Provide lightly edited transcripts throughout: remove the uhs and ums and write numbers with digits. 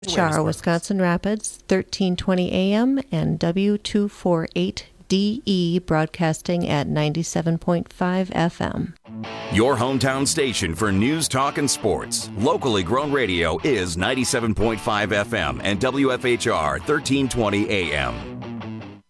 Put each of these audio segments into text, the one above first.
Char, Wisconsin Rapids, 1320 AM and W248DE broadcasting at 97.5 FM. Your hometown station for news, talk, and sports. Locally grown radio is 97.5 FM and WFHR 1320 AM.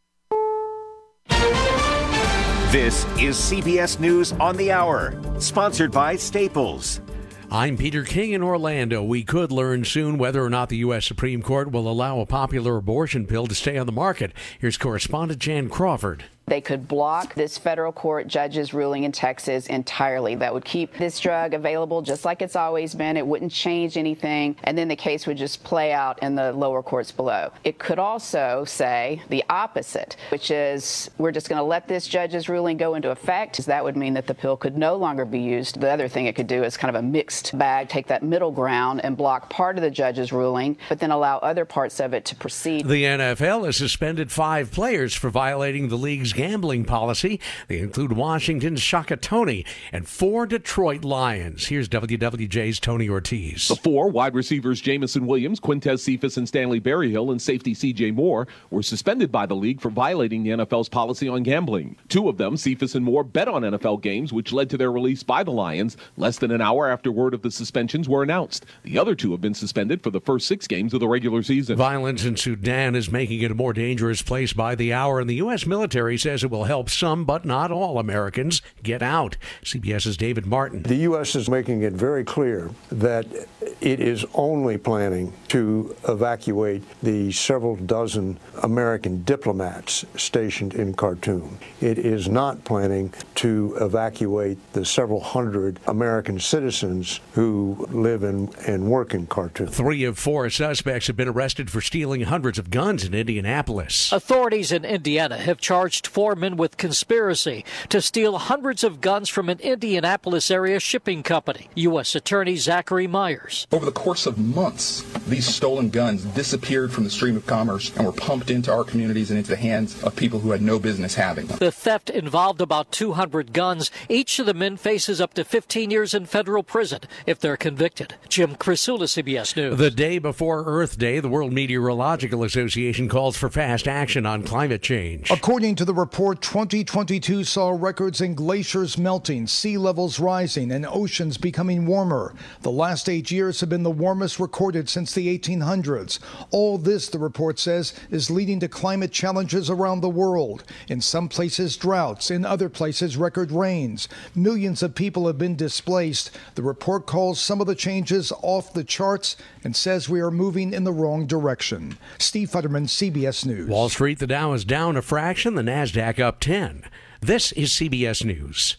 This is CBS News on the Hour, sponsored by Staples. I'm Peter King in Orlando. We could learn soon whether or not the U.S. Supreme Court will allow a popular abortion pill to stay on the market. Here's correspondent Jan Crawford. They could block this federal court judge's ruling in Texas entirely. That would keep this drug available just like it's always been. It wouldn't change anything, and then the case would just play out in the lower courts below. It could also say the opposite, which is we're just going to let this judge's ruling go into effect. That would mean that the pill could no longer be used. The other thing it could do is kind of a mixed bag, take that middle ground and block part of the judge's ruling, but then allow other parts of it to proceed. The NFL has suspended 5 players for violating the league's gambling policy. They include Washington's Shaka Toney and 4 Detroit Lions. Here's WWJ's Tony Ortiz. The 4 wide receivers Jamison Williams, Quintez Cephas, and Stanley Berryhill, and safety C.J. Moore were suspended by the league for violating the NFL's policy on gambling. 2 of them, Cephas and Moore, bet on NFL games, which led to their release by the Lions less than an hour after word of the suspensions were announced. The other 2 have been suspended for the first 6 games of the regular season. Violence in Sudan is making it a more dangerous place by the hour, and the U.S. military says it will help some, but not all, Americans get out. CBS's David Martin. The U.S. is making it very clear that it is only planning to evacuate the several dozen American diplomats stationed in Khartoum. It is not planning to evacuate the several hundred American citizens who live and work in Khartoum. 3 of 4 suspects have been arrested for stealing hundreds of guns in Indianapolis. Authorities in Indiana have charged 4 men with conspiracy to steal hundreds of guns from an Indianapolis area shipping company. U.S. Attorney Zachary Myers. Over the course of months, these stolen guns disappeared from the stream of commerce and were pumped into our communities and into the hands of people who had no business having them. The theft involved about 200 guns. Each of the men faces up to 15 years in federal prison if they're convicted. Jim Crisula, CBS News. The day before Earth Day, the World Meteorological Association calls for fast action on climate change. According to the report, 2022 saw records in glaciers melting, sea levels rising, and oceans becoming warmer. The last 8 years have been the warmest recorded since the 1800s. All this, the report says, is leading to climate challenges around the world. In some places, droughts. In other places, record rains. Millions of people have been displaced. The report calls some of the changes off the charts and says we are moving in the wrong direction. Steve Futterman, CBS News. Wall Street, the Dow is down a fraction, the NASDAQ up 10. This is CBS News.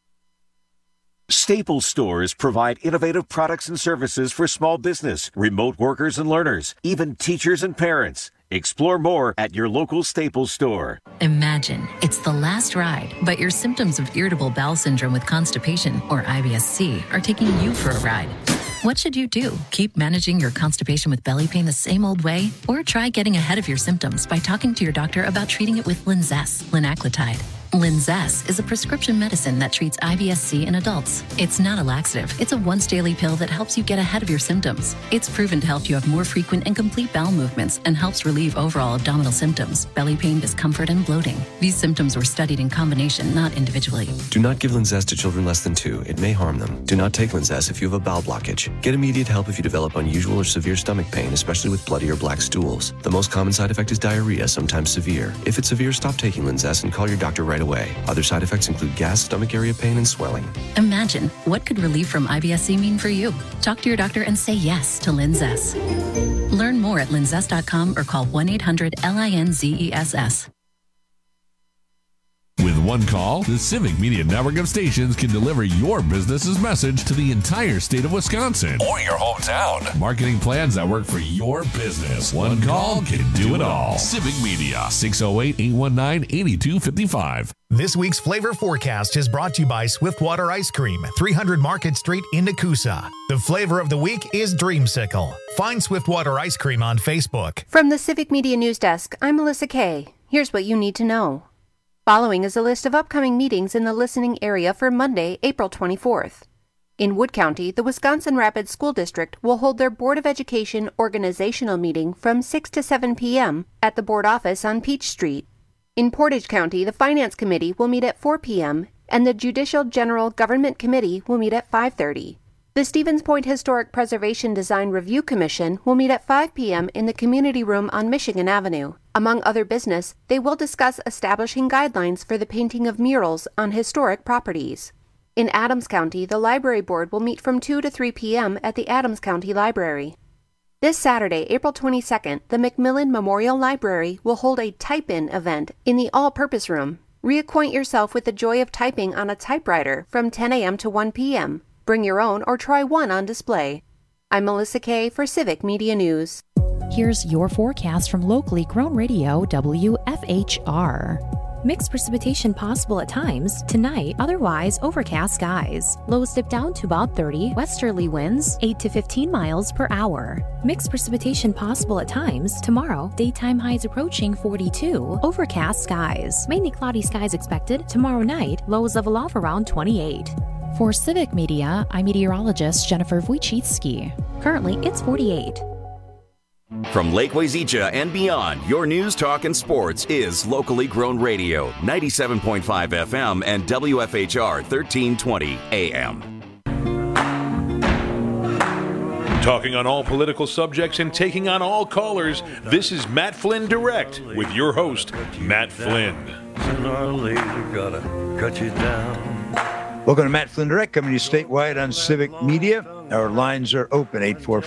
Staples stores provide innovative products and services for small business, remote workers and learners, even teachers and parents. Explore more at your local Staples store. Imagine it's the last ride, but your symptoms of irritable bowel syndrome with constipation, or IBS-C, are taking you for a ride. What should you do? Keep managing your constipation with belly pain the same old way? Or try getting ahead of your symptoms by talking to your doctor about treating it with Linzess, linaclotide. Linzess is a prescription medicine that treats IBS-C in adults. It's not a laxative. It's a once-daily pill that helps you get ahead of your symptoms. It's proven to help you have more frequent and complete bowel movements and helps relieve overall abdominal symptoms, belly pain, discomfort, and bloating. These symptoms were studied in combination, not individually. Do not give Linzess to children less than 2. It may harm them. Do not take Linzess if you have a bowel blockage. Get immediate help if you develop unusual or severe stomach pain, especially with bloody or black stools. The most common side effect is diarrhea, sometimes severe. If it's severe, stop taking Linzess and call your doctor right away. Other side effects include gas, stomach area pain, and swelling. Imagine, what could relief from IBS-C mean for you? Talk to your doctor and say yes to Linzess. Learn more at linzess.com or call 1-800-LINZESS. With one call, the Civic Media Network of stations can deliver your business's message to the entire state of Wisconsin or your hometown. Marketing plans that work for your business. One call can do it all. Civic Media, 608-819-8255. This week's Flavor Forecast is brought to you by Swiftwater Ice Cream, 300 Market Street in Nakusa. The flavor of the week is Dreamsicle. Find Swiftwater Ice Cream on Facebook. From the Civic Media News Desk, I'm Melissa Kay. Here's what you need to know. Following is a list of upcoming meetings in the listening area for Monday, April 24th. In Wood County, the Wisconsin Rapids School District will hold their Board of Education organizational meeting from 6 to 7 p.m. at the board office on Peach Street. In Portage County, the Finance Committee will meet at 4 p.m. and the Judicial General Government Committee will meet at 5:30. The Stevens Point Historic Preservation Design Review Commission will meet at 5 p.m. in the community room on Michigan Avenue. Among other business, they will discuss establishing guidelines for the painting of murals on historic properties. In Adams County, the Library Board will meet from 2 to 3 p.m. at the Adams County Library. This Saturday, April 22nd, the Macmillan Memorial Library will hold a Type-In event in the All-Purpose Room. Reacquaint yourself with the joy of typing on a typewriter from 10 a.m. to 1 p.m. Bring your own or try one on display. I'm Melissa Kay for Civic Media News. Here's your forecast from locally grown radio WFHR. Mixed precipitation possible at times. Tonight, otherwise overcast skies. Lows dip down to about 30. Westerly winds 8 to 15 miles per hour. Mixed precipitation possible at times. Tomorrow, daytime highs approaching 42. Overcast skies. Mainly cloudy skies expected. Tomorrow night, lows level off around 28. For Civic Media, I'm meteorologist Jennifer Wojcicki. Currently, it's 48. From Lake Wazeecha and beyond, your news, talk, and sports is locally grown radio, 97.5 FM and WFHR 1320 AM. Talking on all political subjects and taking on all callers, this is Matt Flynn Direct with your host, Matt Flynn. Sooner or later, gotta cut you down. Welcome to Matt Flynn Direct, coming to you statewide on Civic Media. Our lines are open,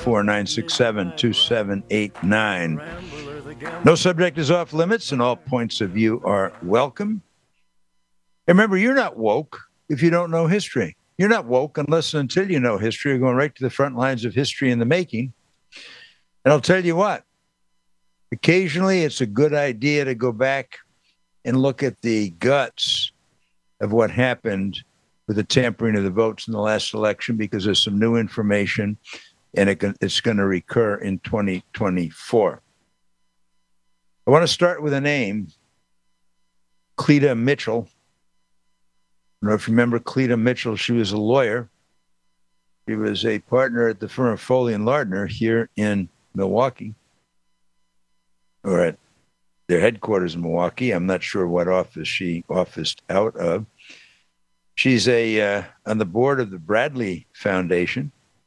844-967-2789. No subject is off limits, and all points of view are welcome. And remember, you're not woke if you don't know history. You're not woke unless and until you know history. You're going right to the front lines of history in the making. And I'll tell you what, occasionally it's a good idea to go back and look at the guts of what happened with the tampering of the votes in the last election, because there's some new information and it's going to recur in 2024. I want to start with a name, Cleta Mitchell. I don't know if you remember Cleta Mitchell. She was a lawyer. She was a partner at the firm of Foley and Lardner here in Milwaukee, or at their headquarters in Milwaukee. I'm not sure what office she officed out of. She's on the board of the Bradley Foundation.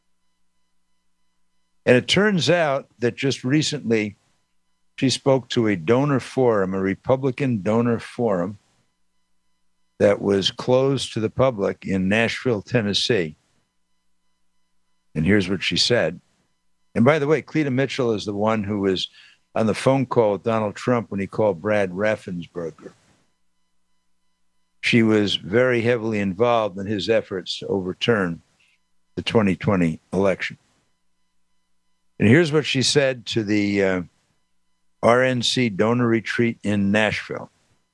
And it turns out that just recently she spoke to a donor forum, a Republican donor forum that was closed to the public in Nashville, Tennessee. And here's what she said. And by the way, Cleta Mitchell is the one who was on the phone call with Donald Trump when he called Brad Raffensperger. She was very heavily involved in his efforts to overturn the 2020 election. And here's what she said to the RNC donor retreat in Nashville.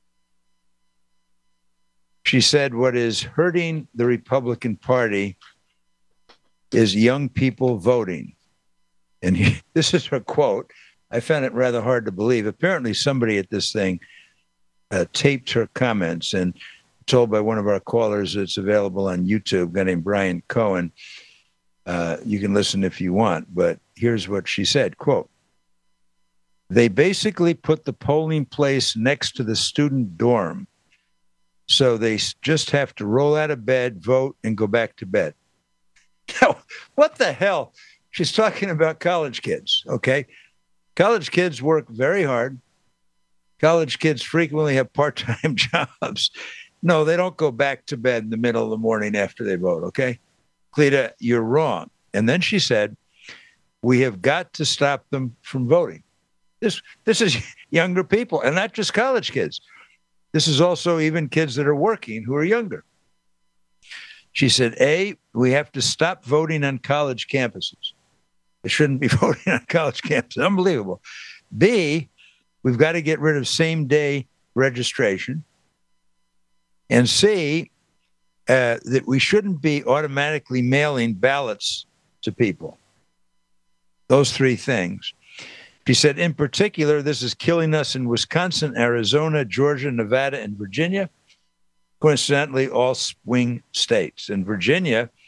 She said, what is hurting the Republican Party is young people voting. And this is her quote. I found it rather hard to believe. Apparently somebody at this thing taped her comments, and told by one of our callers it's available on YouTube, a guy named Brian Cohen. You can listen if you want, but here's what she said, quote, they basically put the polling place next to the student dorm, so they just have to roll out of bed, vote, and go back to bed. Now, what the hell? She's talking about college kids, okay? College kids work very hard. College kids frequently have part-time jobs. No, they don't go back to bed in the middle of the morning after they vote, okay? Cleta, you're wrong. And then she said, we have got to stop them from voting. This is younger people, and not just college kids. This is also even kids that are working who are younger. She said, A, we have to stop voting on college campuses. They shouldn't be voting on college campuses. Unbelievable. B, we've got to get rid of same-day registration. And C, that we shouldn't be automatically mailing ballots to people. Those three things. She said, in particular, this is killing us in Wisconsin, Arizona, Georgia, Nevada, and Virginia. Coincidentally, all swing states. In Virginia,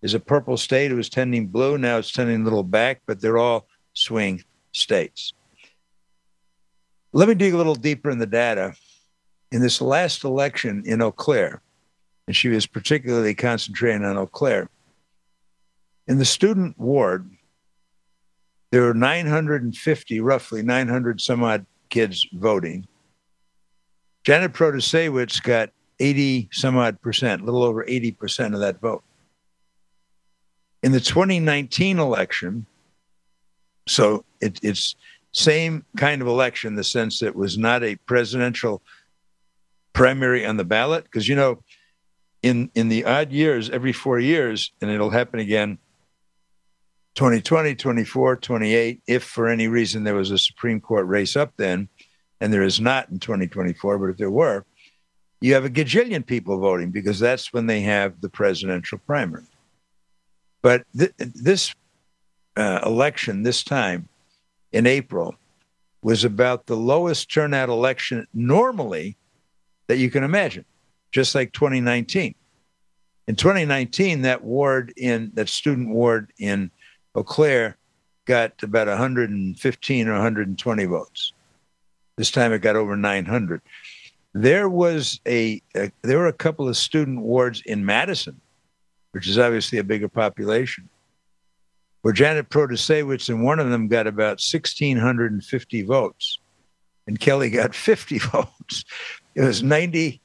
is a purple state. It was tending blue. Now it's tending a little back, but they're all swing states. Let me dig a little deeper in the data. In this last election in Eau Claire, and she was particularly concentrating on Eau Claire, in the student ward, there were 950, roughly 900 some odd kids voting. Janet Protasewicz got 80 some odd percent, a little over 80% of that vote. In the 2019 election, so it's same kind of election in the sense that it was not a presidential primary on the ballot, because, you know, in the odd years, every 4 years, and it'll happen again, 2020, 24, 28, if for any reason there was a Supreme Court race up then, and there is not in 2024, but if there were, you have a gajillion people voting because that's when they have the presidential primary. But this election this time in April was about the lowest turnout election normally that you can imagine, just like 2019. In 2019, that student ward in Eau Claire got about 115 or 120 votes. This time it got over 900. There were a couple of student wards in Madison, which is obviously a bigger population, where Janet Protasewicz in one of them got about 1,650 votes, and Kelly got 50 votes. It was 98%.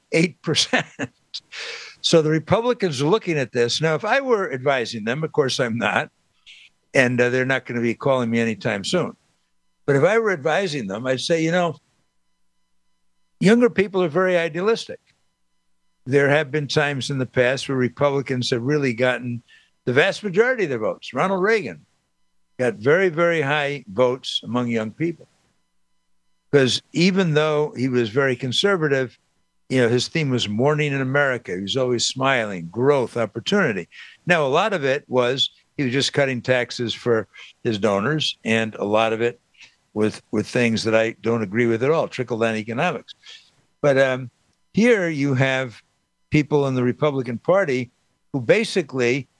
So the Republicans are looking at this. Now, if I were advising them, of course I'm not, and they're not going to be calling me anytime soon. But if I were advising them, I'd say, you know, younger people are very idealistic. There have been times in the past where Republicans have really gotten the vast majority of their votes. Ronald Reagan got very, very high votes among young people. Because even though he was very conservative, you know, his theme was morning in America. He was always smiling, growth, opportunity. Now, a lot of it was he was just cutting taxes for his donors, and a lot of it with things that I don't agree with at all, trickle-down economics. But here you have people in the Republican Party who basically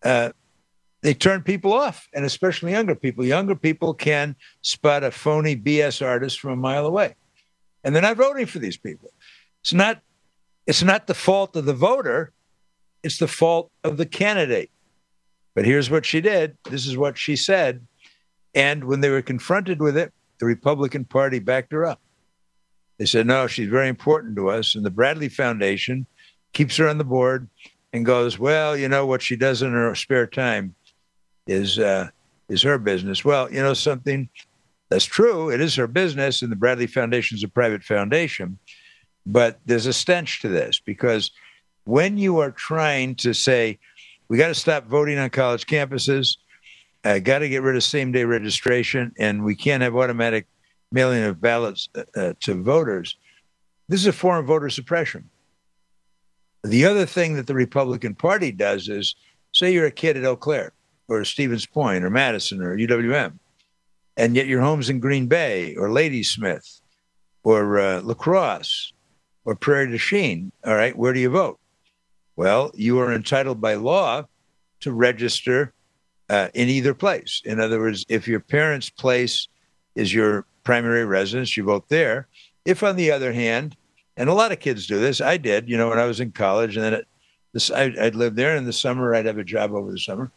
they turn people off, and especially younger people. Younger people can spot a phony BS artist from a mile away, and they're not voting for these people. It's not the fault of the voter. It's the fault of the candidate. But here's what she did. This is what she said. And when they were confronted with it, the Republican Party backed her up. They said, no, she's very important to us. And the Bradley Foundation keeps her on the board and goes, well, you know, what she does in her spare time is her business. Well, you know something? That's true. It is her business. And the Bradley Foundation is a private foundation. But there's a stench to this, because when you are trying to say, we got to stop voting on college campuses, got to get rid of same-day registration, and we can't have automatic mailing of ballots to voters, this is a form of voter suppression. The other thing that the Republican Party does is, say you're a kid at Eau Claire or Stevens Point or Madison or UWM, and yet your home's in Green Bay or Ladysmith or La Crosse or Prairie du Chien. All right, where do you vote? Well, you are entitled by law to register in either place. In other words, if your parents' place is your primary residence, you vote there. If, on the other hand, and a lot of kids do this, I did, you know, when I was in college, and then I'd live there, and in the summer I'd have a job over the summer.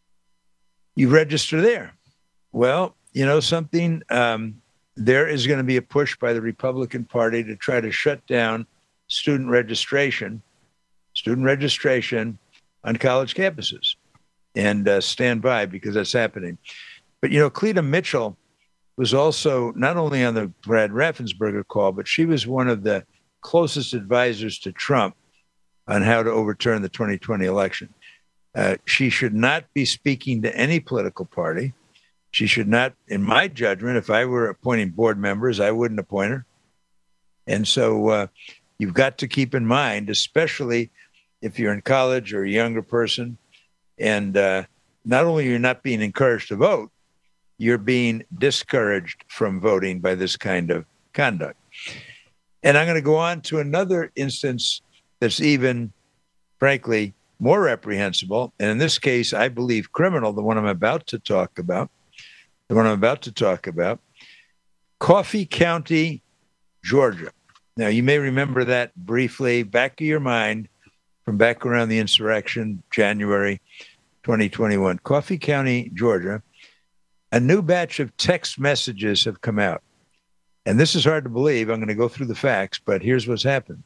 You register there. Well, you know something? There is going to be a push by the Republican Party to try to shut down student registration on college campuses, and stand by, because that's happening. But, you know, Cleta Mitchell was also not only on the Brad Raffensperger call, but she was one of the closest advisors to Trump on how to overturn the 2020 election. She should not be speaking to any political party. She should not, in my judgment, if I were appointing board members, I wouldn't appoint her. And so you've got to keep in mind, especially if you're in college or a younger person, and not only you're not being encouraged to vote, you're being discouraged from voting by this kind of conduct. And I'm going to go on to another instance that's even, frankly, more reprehensible, and in this case, I believe criminal, the one I'm about to talk about, Coffee County, Georgia. Now, you may remember that briefly, back of your mind, from back around the insurrection, January 2021. Coffee County, Georgia, a new batch of text messages have come out. And this is hard to believe. I'm going to go through the facts, but here's what's happened.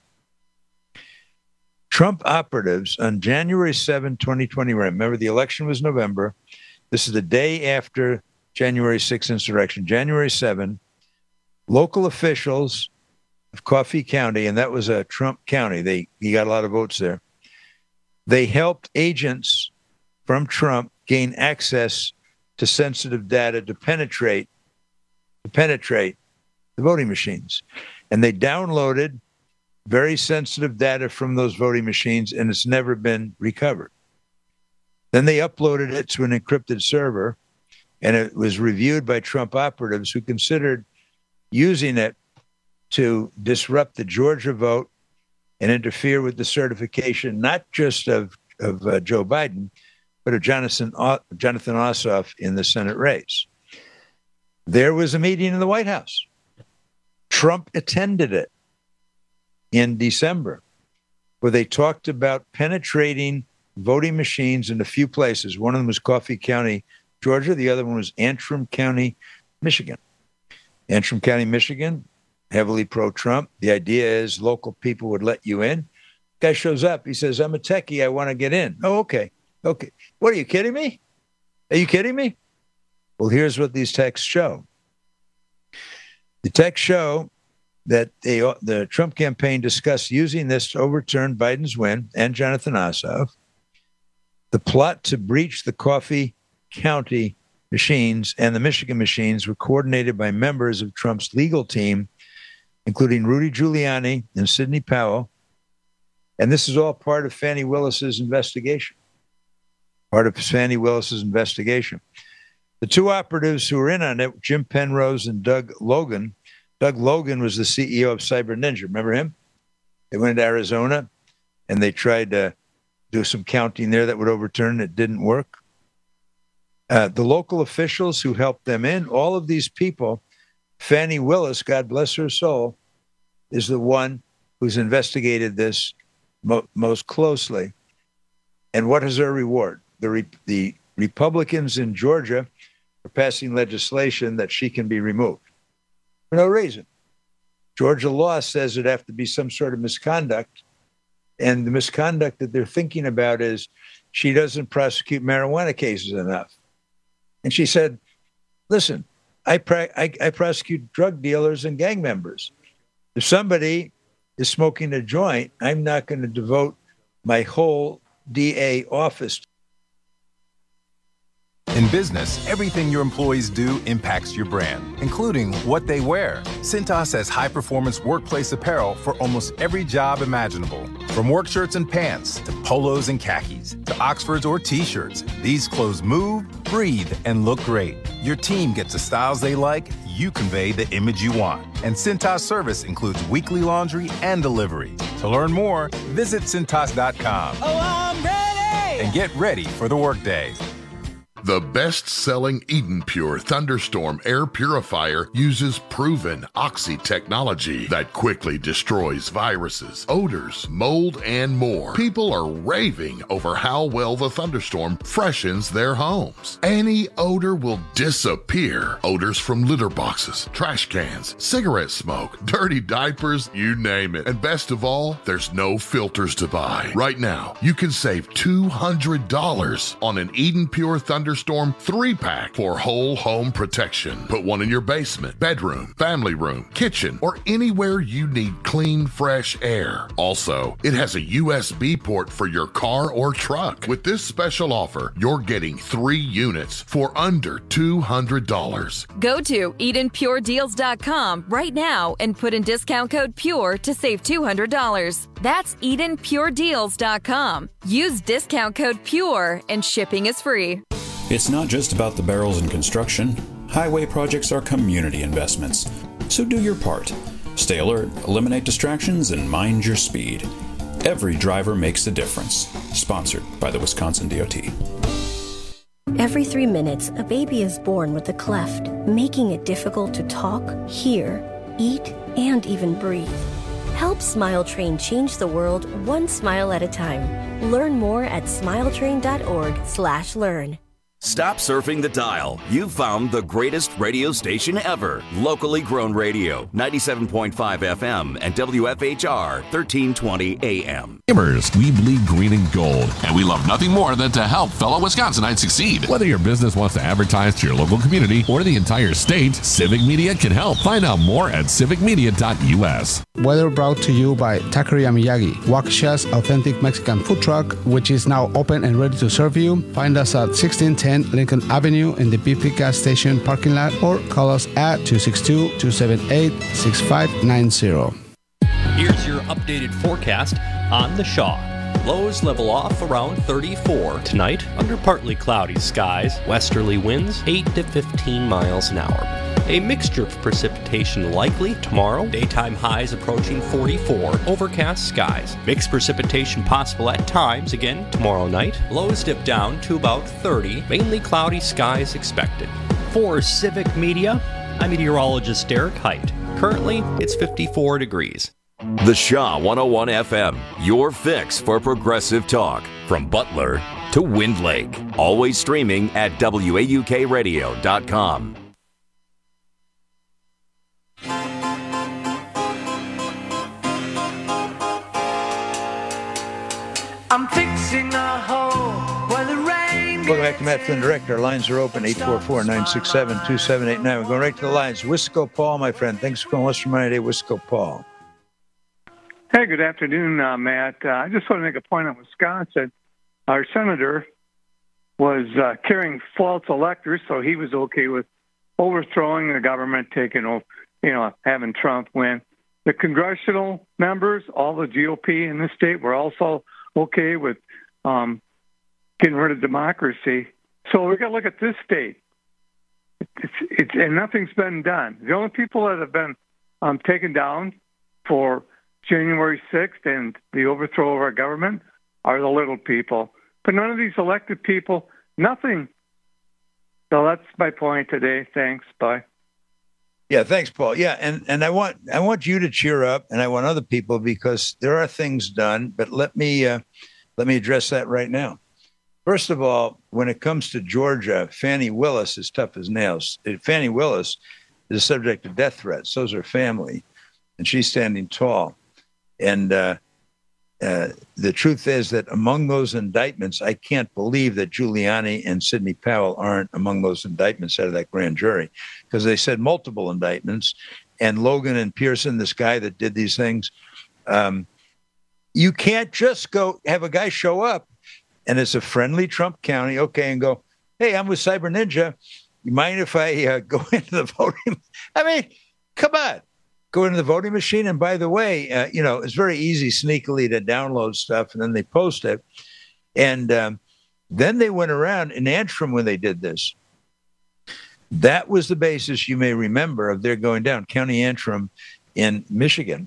Trump operatives on January 7, 2020, remember the election was November. This is the day after January 6 insurrection. January 7, local officials of Coffee County, and that was a Trump county. He got a lot of votes there. They helped agents from Trump gain access to sensitive data to penetrate the voting machines. And they downloaded very sensitive data from those voting machines, and it's never been recovered. Then they uploaded it to an encrypted server, and it was reviewed by Trump operatives who considered using it to disrupt the Georgia vote and interfere with the certification, not just of Joe Biden, but of Jonathan Ossoff in the Senate race. There was a meeting in the White House. Trump attended it in December, where they talked about penetrating voting machines in a few places. One of them was Coffee County, Georgia. The other one was Antrim County, Michigan. Antrim County, Michigan, heavily pro-Trump. The idea is local people would let you in. Guy shows up. He says, I'm a techie. I want to get in. Oh, okay. Okay. What, are you kidding me? Are you kidding me? Well, here's what these texts show. The texts show that the Trump campaign discussed using this to overturn Biden's win and Jonathan Ossoff. The plot to breach the Coffee County machines and the Michigan machines were coordinated by members of Trump's legal team, including Rudy Giuliani and Sidney Powell. And this is all part of Fani Willis's investigation. The two operatives who were in on it, Jim Penrose and Doug Logan. Doug Logan was the CEO of Cyber Ninja. Remember him? They went to Arizona and they tried to do some counting there that would overturn it. It didn't work. The local officials who helped them in, all of these people, Fani Willis, God bless her soul, is the one who's investigated this most closely. And what is her reward? The Republicans in Georgia are passing legislation that she can be removed for no reason. Georgia law says it'd have to be some sort of misconduct. And the misconduct that they're thinking about is she doesn't prosecute marijuana cases enough. And she said, listen, I prosecute drug dealers and gang members. If somebody is smoking a joint, I'm not going to devote my whole DA office. In business, everything your employees do impacts your brand, including what they wear. Cintas has high-performance workplace apparel for almost every job imaginable. From work shirts and pants, to polos and khakis, to Oxfords or T-shirts, these clothes move, breathe, and look great. Your team gets the styles they like, you convey the image you want. And Cintas service includes weekly laundry and delivery. To learn more, visit Cintas.com. Oh, I'm ready! And get ready for the workday. The best-selling Eden Pure Thunderstorm air purifier uses proven Oxy technology that quickly destroys viruses, odors, mold, and more. People are raving over how well the Thunderstorm freshens their homes. Any odor will disappear. Odors from litter boxes, trash cans, cigarette smoke, dirty diapers, you name it. And best of all, there's no filters to buy. Right now, you can save $200 on an Eden Pure Thunderstorm 3-pack for whole home protection. Put one in your basement, bedroom, family room, kitchen, or anywhere you need clean, fresh air. Also, it has a USB port for your car or truck. With this special offer, you're getting 3 units for under $200. Go to EdenPureDeals.com right now and put in discount code PURE to save $200. That's EdenPureDeals.com. Use discount code PURE and shipping is free. It's not just about the barrels in construction. Highway projects are community investments. So do your part. Stay alert, eliminate distractions, and mind your speed. Every driver makes a difference. Sponsored by the Wisconsin DOT. Every 3 minutes, a baby is born with a cleft, making it difficult to talk, hear, eat, and even breathe. Help Smile Train change the world one smile at a time. Learn more at smiletrain.org/learn. Stop surfing the dial. You've found the greatest radio station ever. Locally grown radio, 97.5 FM and WFHR 1320 AM. Gamers, we bleed green and gold, and we love nothing more than to help fellow Wisconsinites succeed. Whether your business wants to advertise to your local community or the entire state, Civic Media can help. Find out more at civicmedia.us. Weather brought to you by Taqueria Miyagi, Waukesha's authentic Mexican food truck, which is now open and ready to serve you. Find us at 1610 Lincoln Avenue in the BP gas station parking lot, or call us at 262-278-6590. Here's your updated forecast on the Shaw. Lows level off around 34. Tonight, under partly cloudy skies, westerly winds 8 to 15 miles an hour. A mixture of precipitation likely tomorrow. Daytime highs approaching 44. Overcast skies. Mixed precipitation possible at times again tomorrow night. Lows dip down to about 30. Mainly cloudy skies expected. For Civic Media, I'm meteorologist Derek Height. Currently, it's 54 degrees. The Shaw 101 FM, your fix for progressive talk. From Butler to Wind Lake. Always streaming at WAUKradio.com. I'm fixing a hole where the rain. Welcome back to Matt Flynn Direct. Our lines are open, 844-967-2789. We're going right to the lines. Wisco Paul, my friend. Thanks for calling Western Miami Day. Wisco Paul. Hey, good afternoon, Matt. I just want to make a point on Wisconsin. Our senator was carrying false electors, so he was okay with overthrowing the government, taking over, having Trump win. The congressional members, all the GOP in the state, were also okay with getting rid of democracy. So we got to look at this state. It's and nothing's been done. The only people that have been taken down for January 6th and the overthrow of our government are the little people. But none of these elected people, nothing. So that's my point today. Thanks. Bye. Yeah, thanks, Paul. Yeah, and I want you to cheer up, and I want other people, because there are things done. But let me address that right now. First of all, when it comes to Georgia, Fannie Willis is tough as nails. Fannie Willis is a subject of death threats. So's her family, and she's standing tall. And the truth is that among those indictments, I can't believe that Giuliani and Sidney Powell aren't among those indictments out of that grand jury, because they said multiple indictments. And Logan and Pearson, this guy that did these things, you can't just go have a guy show up and it's a friendly Trump county, okay, and go, hey, I'm with Cyber Ninja. You mind if I go into the voting? I mean, come on. Go into the voting machine. And by the way, it's very easy sneakily to download stuff, and then they post it. And then they went around in Antrim when they did this. That was the basis, you may remember, of their going down. County Antrim in Michigan.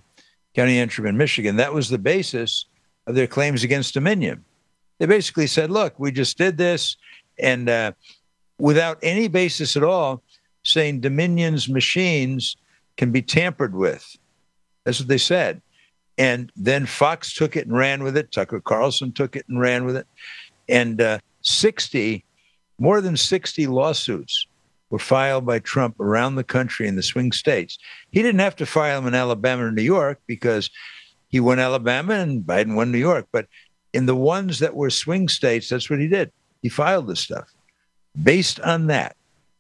That was the basis of their claims against Dominion. They basically said, look, we just did this, and without any basis at all, saying Dominion's machines can be tampered with. That's what they said. And then Fox took it and ran with it. Tucker Carlson took it and ran with it. And more than 60 lawsuits were filed by Trump around the country in the swing states. He didn't have to file them in Alabama or New York, because he won Alabama and Biden won New York. But in the ones that were swing states, that's what he did. He filed this stuff based on that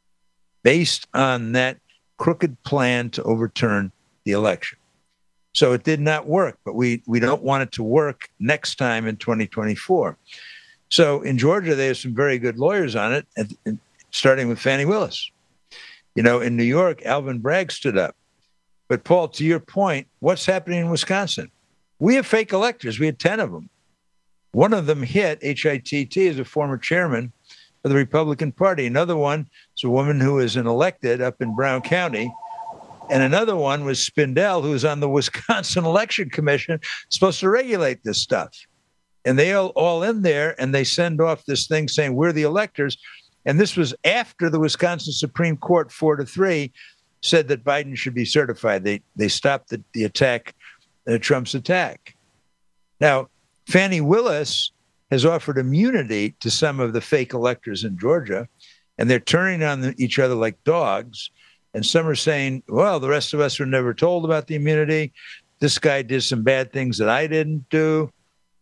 crooked plan to overturn the election. So it did not work, but we don't want it to work next time in 2024. So in Georgia, they have some very good lawyers on it, and starting with Fannie Willis. In New York, Alvin Bragg stood up. But Paul, to your point, what's happening in Wisconsin? We have fake electors. We had 10 of them. One of them hit, HITT, is a former chairman of the Republican Party. Another one is a woman who is an elected up in Brown County, And another one was Spindell, who's on the Wisconsin Election Commission, supposed to regulate this stuff. And they all in there, and they send off this thing saying, we're the electors. And this was after the Wisconsin Supreme Court, 4-3, said that Biden should be certified. They stopped the attack, Trump's attack. Now, Fannie Willis has offered immunity to some of the fake electors in Georgia, and they're turning on each other like dogs. And some are saying, well, the rest of us were never told about the immunity. This guy did some bad things that I didn't do.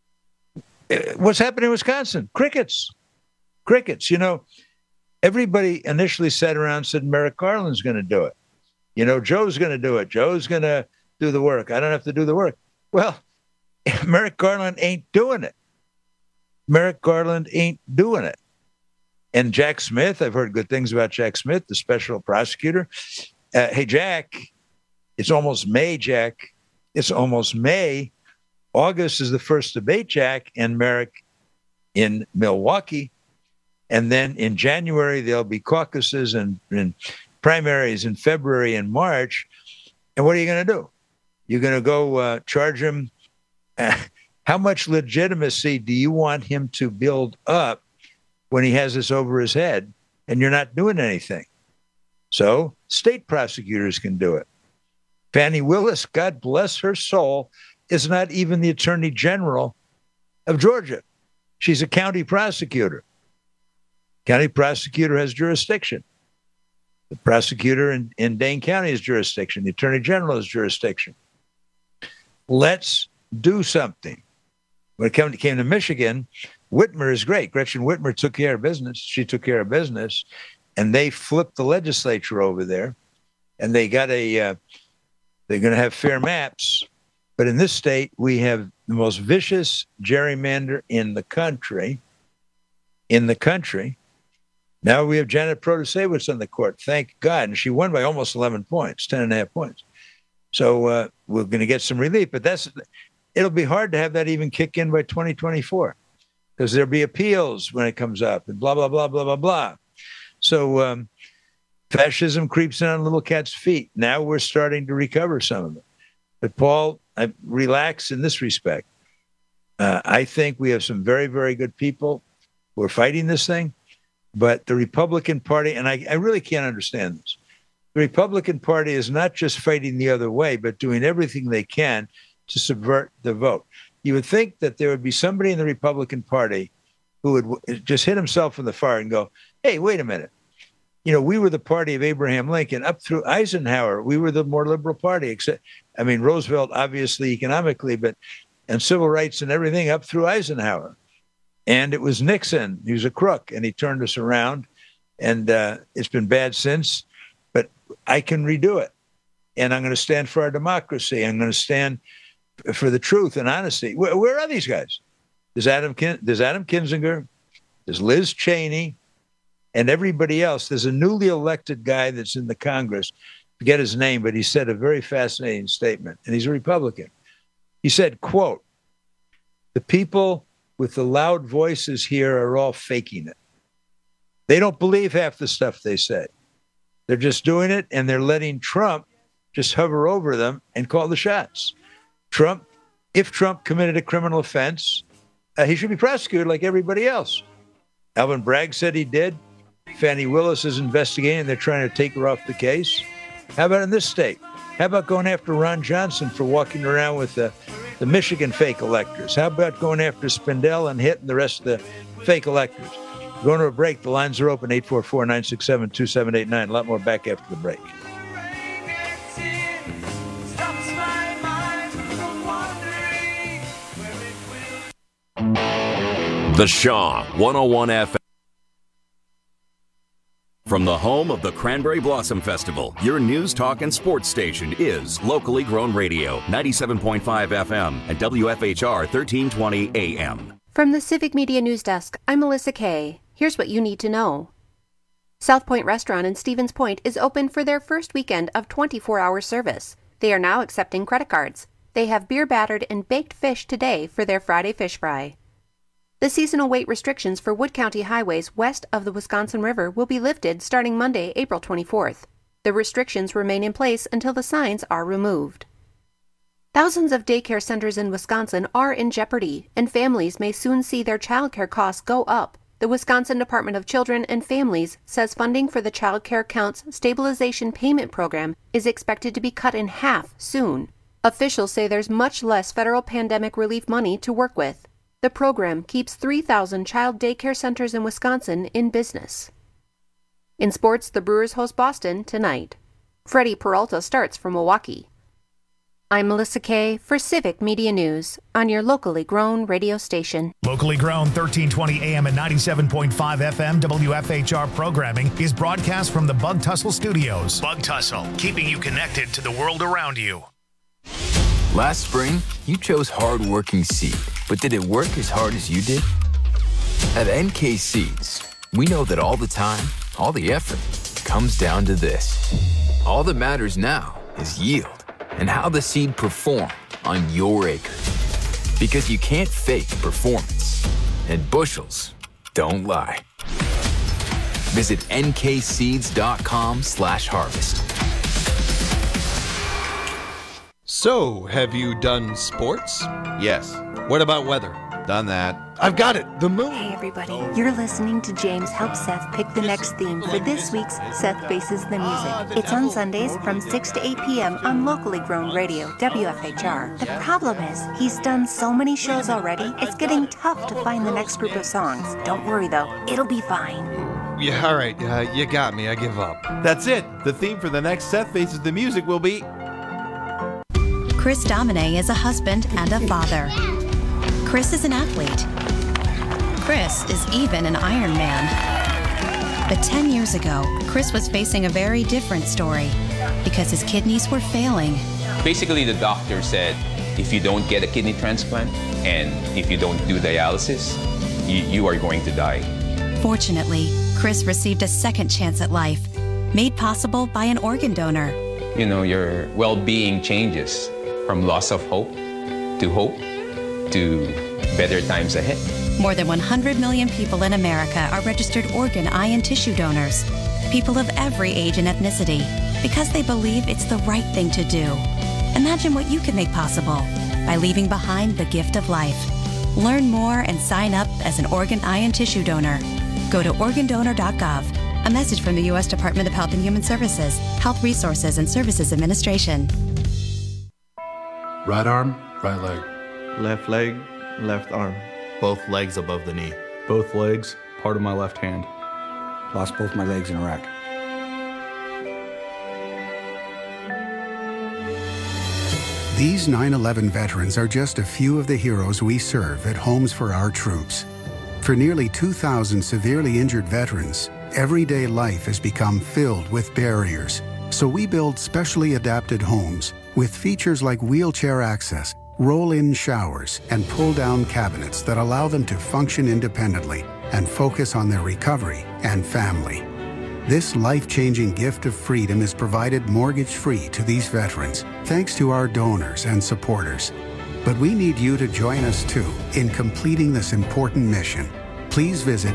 What's happening in Wisconsin? Crickets. Crickets. You know, everybody initially sat around and said, Merrick Garland's going to do it. You know, Joe's going to do it. Joe's going to do the work. I don't have to do the work. Well, Merrick Garland ain't doing it. Merrick Garland ain't doing it. And Jack Smith, I've heard good things about Jack Smith, the special prosecutor. Hey, Jack, it's almost May, Jack. It's almost May. August is the first debate, Jack and Merrick in Milwaukee. And then in January, there'll be caucuses and primaries in February and March. And what are you going to do? You're going to go charge him. How much legitimacy do you want him to build up when he has this over his head and you're not doing anything? So state prosecutors can do it. Fannie Willis, God bless her soul, is not even the attorney general of Georgia. She's a county prosecutor. County prosecutor has jurisdiction. The prosecutor in Dane County has jurisdiction. The attorney general has jurisdiction. Let's do something. When it came to Michigan, Whitmer is great. Gretchen Whitmer took care of business. She took care of business, and they flipped the legislature over there, and they got they're going to have fair maps. But in this state, we have the most vicious gerrymander in the country. Now we have Janet Protasewicz on the court. Thank God. And she won by almost 11 points, 10.5 points. So we're going to get some relief. But it'll be hard to have that even kick in by 2024 because there'll be appeals when it comes up and blah, blah, blah, blah, blah, blah. So fascism creeps in on little cat's feet. Now we're starting to recover some of it. But, Paul, I relax in this respect. I think we have some very, very good people who are fighting this thing. But the Republican Party, and I really can't understand this, the Republican Party is not just fighting the other way, but doing everything they can to subvert the vote. You would think that there would be somebody in the Republican Party who would just hit himself in the fire and go, hey, wait a minute. You know, we were the party of Abraham Lincoln up through Eisenhower. We were the more liberal party, Roosevelt, obviously economically, and civil rights and everything up through Eisenhower. And it was Nixon. He was a crook, and he turned us around. And it's been bad since, but I can redo it. And I'm going to stand for our democracy. I'm going to stand for the truth and honesty. Where are these guys? There's Adam Kinzinger. There's Liz Cheney. And everybody else. There's a newly elected guy that's in the Congress. Forget his name, but he said a very fascinating statement. And he's a Republican. He said, quote, the people with the loud voices here are all faking it. They don't believe half the stuff they say. They're just doing it, and they're letting Trump just hover over them and call the shots. If Trump committed a criminal offense, he should be prosecuted like everybody else. Alvin Bragg said he did. Fannie Willis is investigating. They're trying to take her off the case. How about in this state? How about going after Ron Johnson for walking around with the Michigan fake electors? How about going after Spindell and hitting the rest of the fake electors? We're going to a break. The lines are open, 844-967-2789. A lot more back after the break. The Shaw 101 FM. From the home of the Cranberry Blossom Festival, your news, talk, and sports station is Locally Grown Radio, 97.5 FM and WFHR 1320 AM. From the Civic Media News Desk, I'm Melissa Kay. Here's what you need to know. South Point Restaurant in Stevens Point is open for their first weekend of 24-hour service. They are now accepting credit cards. They have beer battered and baked fish today for their Friday fish fry. The seasonal weight restrictions for Wood County highways west of the Wisconsin River will be lifted starting Monday, April 24th. The restrictions remain in place until the signs are removed. Thousands of daycare centers in Wisconsin are in jeopardy, and families may soon see their childcare costs go up. The Wisconsin Department of Children and Families says funding for the Child Care Counts Stabilization Payment Program is expected to be cut in half soon. Officials say there's much less federal pandemic relief money to work with. The program keeps 3,000 child daycare centers in Wisconsin in business. In sports, the Brewers host Boston tonight. Freddie Peralta starts for Milwaukee. I'm Melissa Kay for Civic Media News on your locally grown radio station. Locally grown 1320 AM and 97.5 FM WFHR programming is broadcast from the Bug Tussle Studios. Bug Tussle, keeping you connected to the world around you. Last spring, you chose hard-working seed, but did it work as hard as you did? At NK Seeds, we know that all the time, all the effort, comes down to this. All that matters now is yield and how the seed performed on your acre. Because you can't fake performance, and bushels don't lie. Visit nkseeds.com/harvest. So, have you done sports? Yes. What about weather? Done that. I've got it. The moon. Hey, everybody. You're listening to James help Seth pick the next theme for this week's Seth Faces the Music. It's on Sundays from 6 to 8 p.m. on locally grown radio, WFHR. The problem is, he's done so many shows already, it's getting tough to find the next group of songs. Don't worry, though. It'll be fine. Yeah, all right. You got me. I give up. That's it. The theme for the next Seth Faces the Music will be... Chris Domine is a husband and a father. Chris is an athlete. Chris is even an Iron Man. But 10 years ago, Chris was facing a very different story because his kidneys were failing. Basically, the doctor said, if you don't get a kidney transplant and if you don't do dialysis, you are going to die. Fortunately, Chris received a second chance at life, made possible by an organ donor. You know, your well-being changes from loss of hope to better times ahead. More than 100 million people in America are registered organ, eye, and tissue donors. People of every age and ethnicity, because they believe it's the right thing to do. Imagine what you can make possible by leaving behind the gift of life. Learn more and sign up as an organ, eye, and tissue donor. Go to organdonor.gov. A message from the U.S. Department of Health and Human Services, Health Resources and Services Administration. Right arm, right leg. Left leg, left arm. Both legs above the knee. Both legs, part of my left hand. Lost both my legs in Iraq. These 9/11 veterans are just a few of the heroes we serve at Homes for Our Troops. For nearly 2,000 severely injured veterans, everyday life has become filled with barriers. So we build specially adapted homes with features like wheelchair access, roll-in showers, and pull-down cabinets that allow them to function independently and focus on their recovery and family. This life-changing gift of freedom is provided mortgage-free to these veterans, thanks to our donors and supporters. But we need you to join us too in completing this important mission. Please visit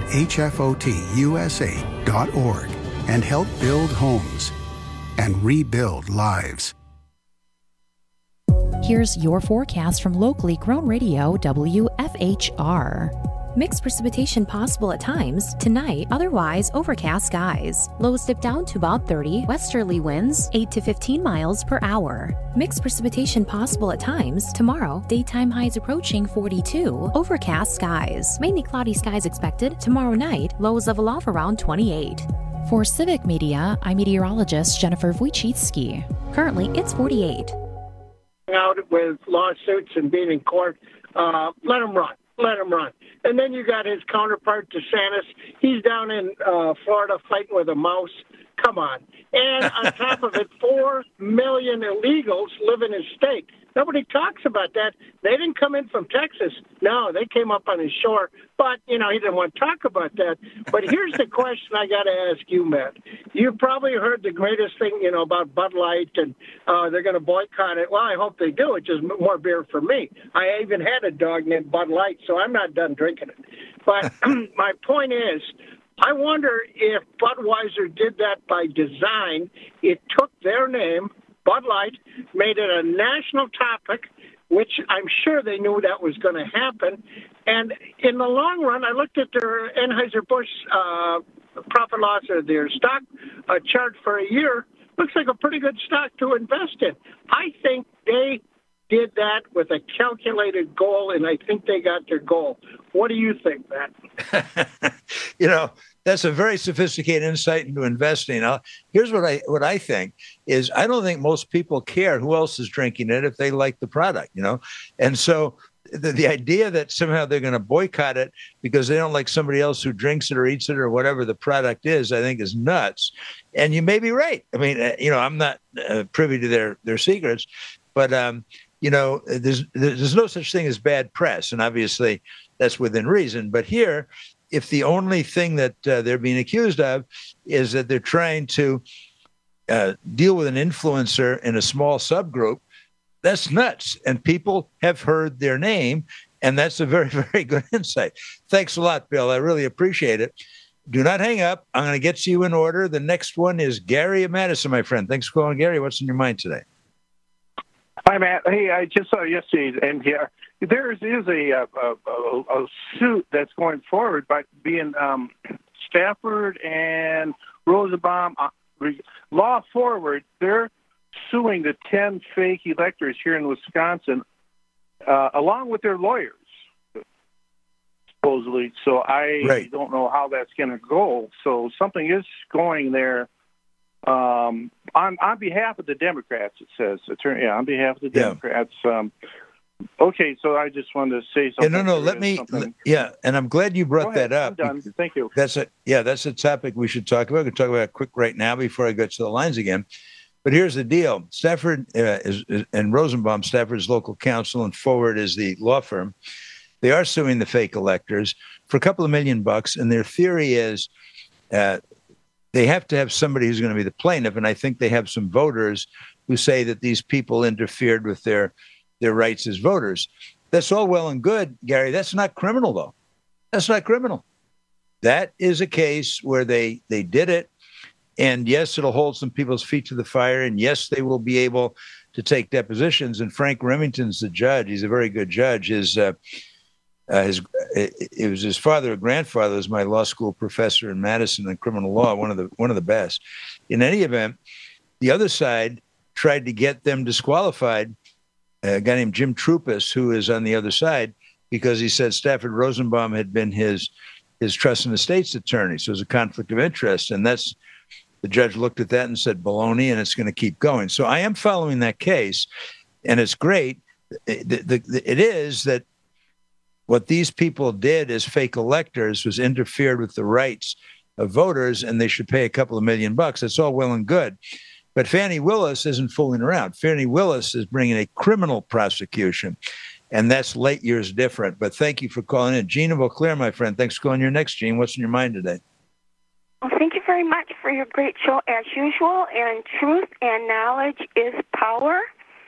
hfotusa.org and help build homes and rebuild lives. Here's your forecast from locally grown radio WFHR. Mixed precipitation possible at times. Tonight, otherwise overcast skies. Lows dip down to about 30. Westerly winds 8 to 15 miles per hour. Mixed precipitation possible at times. Tomorrow, daytime highs approaching 42. Overcast skies. Mainly cloudy skies expected. Tomorrow night, lows level off around 28. For Civic Media, I'm meteorologist Jennifer Wojcicki. Currently, it's 48. Out with lawsuits and being in court, let him run. Let him run. And then you got his counterpart, DeSantis. He's down in Florida fighting with a mouse. Come on. And on top of it, 4 million illegals live in his state. Nobody talks about that. They didn't come in from Texas. No, they came up on his shore. But, he didn't want to talk about that. But here's the question I got to ask you, Matt. You've probably heard the greatest thing, about Bud Light, and they're going to boycott it. Well, I hope they do. It's just more beer for me. I even had a dog named Bud Light, so I'm not done drinking it. But my point is, I wonder if Budweiser did that by design. It took their name, Bud Light, made it a national topic, which I'm sure they knew that was going to happen. And in the long run, I looked at their Anheuser-Busch profit loss or their stock chart for a year. Looks like a pretty good stock to invest in. I think they did that with a calculated goal, and I think they got their goal. What do you think, Matt? That's a very sophisticated insight into investing. Here's what I think is I don't think most people care who else is drinking it if they like the product, And so the idea that somehow they're going to boycott it because they don't like somebody else who drinks it or eats it or whatever the product is, I think is nuts. And you may be right. I mean, I'm not privy to their secrets, but there's no such thing as bad press, and obviously that's within reason. But here, if the only thing that they're being accused of is that they're trying to deal with an influencer in a small subgroup, that's nuts. And people have heard their name, and that's a very, very good insight. Thanks a lot, Bill. I really appreciate it. Do not hang up. I'm going to get you in order. The next one is Gary of Madison, my friend. Thanks for calling, Gary. What's in your mind today? Hi, Matt. Hey, I just saw yesterday's NPR. There is a suit that's going forward by being Stafford and Rosenbaum, Law Forward. They're suing the 10 fake electors here in Wisconsin, along with their lawyers, supposedly. So I don't know how that's going to go. So something is going there. On behalf of the Democrats, it says, attorney. Yeah, on behalf of the Democrats. Okay, so I just wanted to say something. And I'm glad you brought that up. I'm done. Thank you. That's a topic we should talk about. We can talk about it quick right now before I go to the lines again. But here's the deal: Stafford and Rosenbaum, Stafford's local counsel, and Forward is the law firm. They are suing the fake electors for a couple of $1 million, and their theory is they have to have somebody who's going to be the plaintiff, and I think they have some voters who say that these people interfered with their rights as voters. That's all well and good, Gary. That's not criminal, though. That's not criminal. That is a case where they did it, and yes, it'll hold some people's feet to the fire, and yes, they will be able to take depositions. And Frank Remington's the judge. He's a very good judge. It was his father or grandfather was my law school professor in Madison in criminal law, one of the best. In any event, the other side tried to get them disqualified. A guy named Jim Troupas, who is on the other side, because he said Stafford Rosenbaum had been his trust and estates attorney. So it was a conflict of interest. And the judge looked at that and said, baloney, and it's going to keep going. So I am following that case, and it's great. It is that what these people did as fake electors was interfered with the rights of voters, and they should pay a couple of $1 million. That's all well and good. But Fannie Willis isn't fooling around. Fannie Willis is bringing a criminal prosecution, and that's late years different. But thank you for calling in. Gene of Eau Claire, my friend. Thanks for calling. You're next, Gene. What's in your mind today? Well, thank you very much for your great show, as usual. And truth and knowledge is power.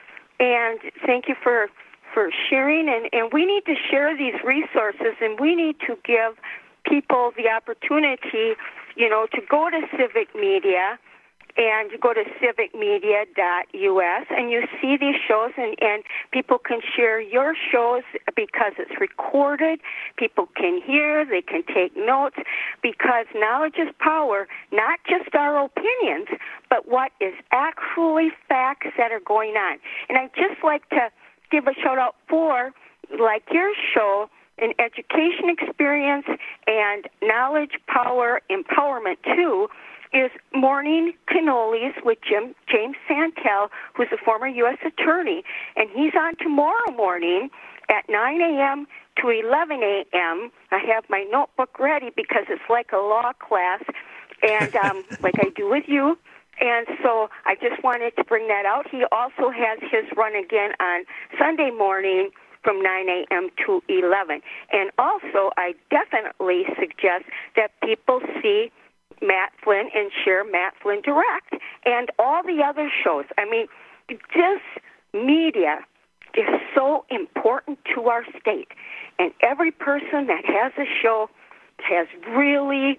And thank you for sharing. And we need to share these resources, and we need to give people the opportunity, to go to civic media and you go to civicmedia.us and you see these shows, and people can share your shows because it's recorded. People can hear, they can take notes, because knowledge is power, not just our opinions, but what is actually facts that are going on. And I'd just like to give a shout-out for, like your show, an education experience and knowledge, power, empowerment, too, is Morning Cannolis with James Santel, who's a former U.S. attorney. And he's on tomorrow morning at 9 a.m. to 11 a.m. I have my notebook ready because it's like a law class, and like I do with you. And so I just wanted to bring that out. He also has his run again on Sunday morning from 9 a.m. to 11. And also, I definitely suggest that people see Matt Flynn and share Matt Flynn Direct and all the other shows. I mean, this media is so important to our state. And every person that has a show has really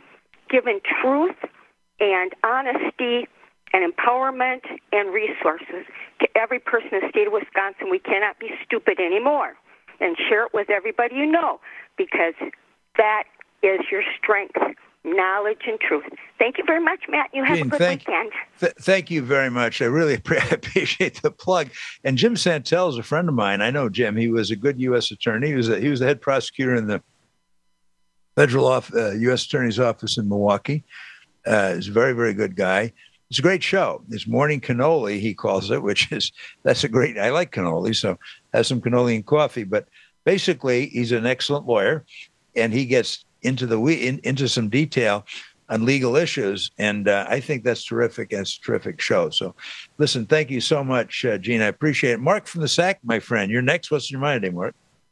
given truth and honesty and empowerment and resources to every person in the state of Wisconsin. We cannot be stupid anymore. And share it with everybody you know, because that is your strength, knowledge and truth. Thank you very much, Matt. You have Jean, a good weekend. Thank you very much. I really appreciate the plug. And Jim Santel is a friend of mine. I know Jim. He was a good U.S. attorney. He was the head prosecutor in the federal U.S. Attorney's office in Milwaukee. He's a very, very good guy. It's a great show. It's Morning Cannoli, he calls it, that's a great, I like cannoli, so have some cannoli and coffee. But basically, he's an excellent lawyer, and he gets into some detail on legal issues, and I think that's terrific. It's a terrific show. So, listen, thank you so much, Gene. I appreciate it. Mark from the SAC, my friend, you're next. What's in your mind today, Mark?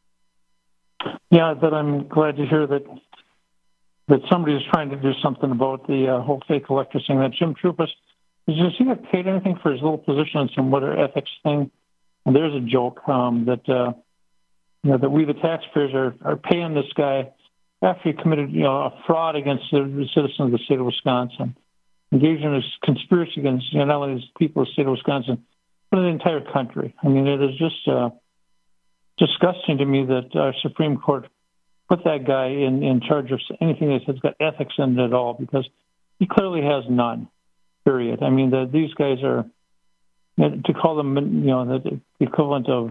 Yeah, that I'm glad to hear that somebody's trying to do something about the whole fake elector thing. That Jim Troupas, does he get paid anything for his little position on some water ethics thing? And there's a joke that we, the taxpayers, are paying this guy after he committed a fraud against the citizens of the state of Wisconsin, engaged in a conspiracy against not only the people of the state of Wisconsin, but the entire country. I mean, it is just disgusting to me that our Supreme Court put that guy in charge of anything that's got ethics in it at all, because he clearly has none, period. I mean, these guys are, to call them, the equivalent of,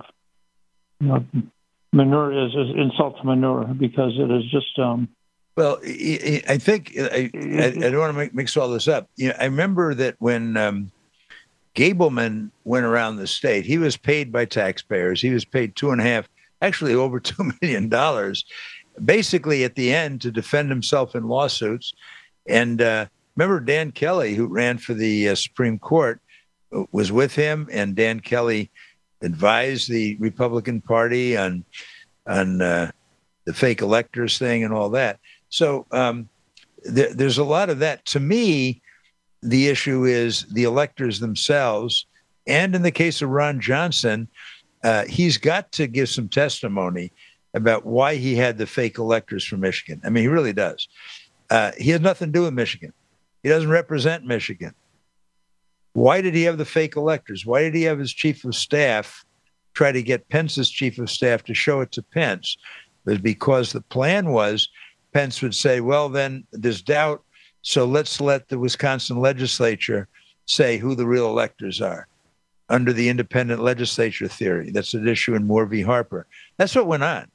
manure is insult to manure, because it is just... Well, I think, I don't want to mix all this up. I remember that when Gableman went around the state, he was paid by taxpayers. He was paid over $2 million, basically at the end to defend himself in lawsuits. And remember Dan Kelly, who ran for the Supreme Court, was with him, and Dan Kelly advised the Republican Party on the fake electors thing and all that. So there's a lot of that. To me, the issue is the electors themselves. And in the case of Ron Johnson, he's got to give some testimony about why he had the fake electors from Michigan. I mean, he really does. He has nothing to do with Michigan. He doesn't represent Michigan. Why did he have the fake electors? Why did he have his chief of staff try to get Pence's chief of staff to show it to Pence? It was because the plan was Pence would say, well, then there's doubt, so let's let the Wisconsin legislature say who the real electors are under the independent legislature theory. That's an issue in Moore v. Harper. That's what went on.